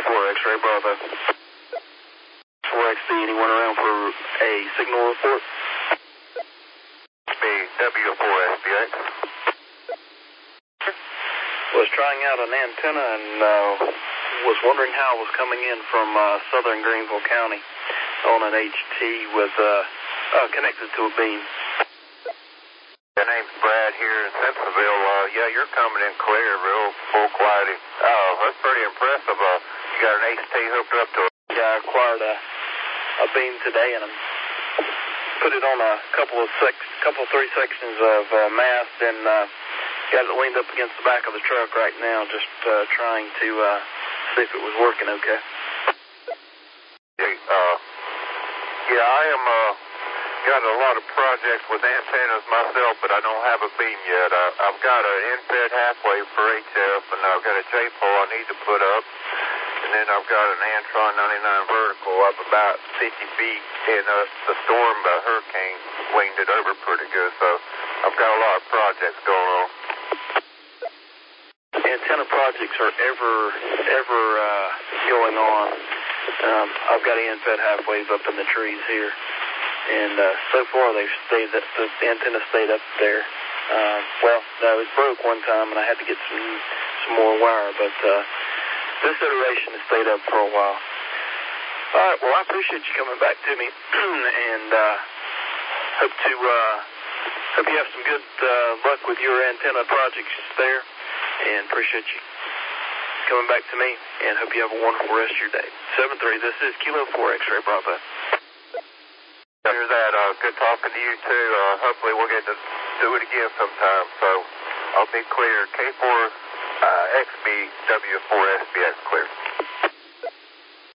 4 X-ray Bravo. 4XB, anyone around for a signal report? W4SBX. Was trying out an antenna and was wondering how it was coming in from southern Greenville County on an HT with connected to a beam. My name's Brad here in Simpsonville. Yeah, you're coming in clear, real full quality. Oh, that's pretty impressive. You got an HT hooked up to it? Yeah, I acquired a beam today and put it on a couple 3 sections of mast and got it leaned up against the back of the truck right now, just trying to see if it was working okay. Yeah, I am got a lot of projects with antennas myself, but I don't have a beam yet. I've got an end-fed half-wave for HF, and I've got a J-pole I need to put up, and then I've got an Antron 99 vertical up about 50 feet, and the storm, the hurricane, winged it over pretty good, so I've got a lot of projects going on. Antenna projects are ever going on. I've got end-fed half-wave up in the trees here. And so far, the antenna stayed up there. Well, no, it broke one time, and I had to get some more wire. But this iteration has stayed up for a while. All right. Well, I appreciate you coming back to me, and hope you have some good luck with your antenna projects there. And appreciate you coming back to me. And hope you have a wonderful rest of your day. 7-3. This is Kilo 4 X-ray Bravo. Hear that. Good talking to you, too. Hopefully we'll get to do it again sometime. So I'll be clear. K4XB W4SBX clear.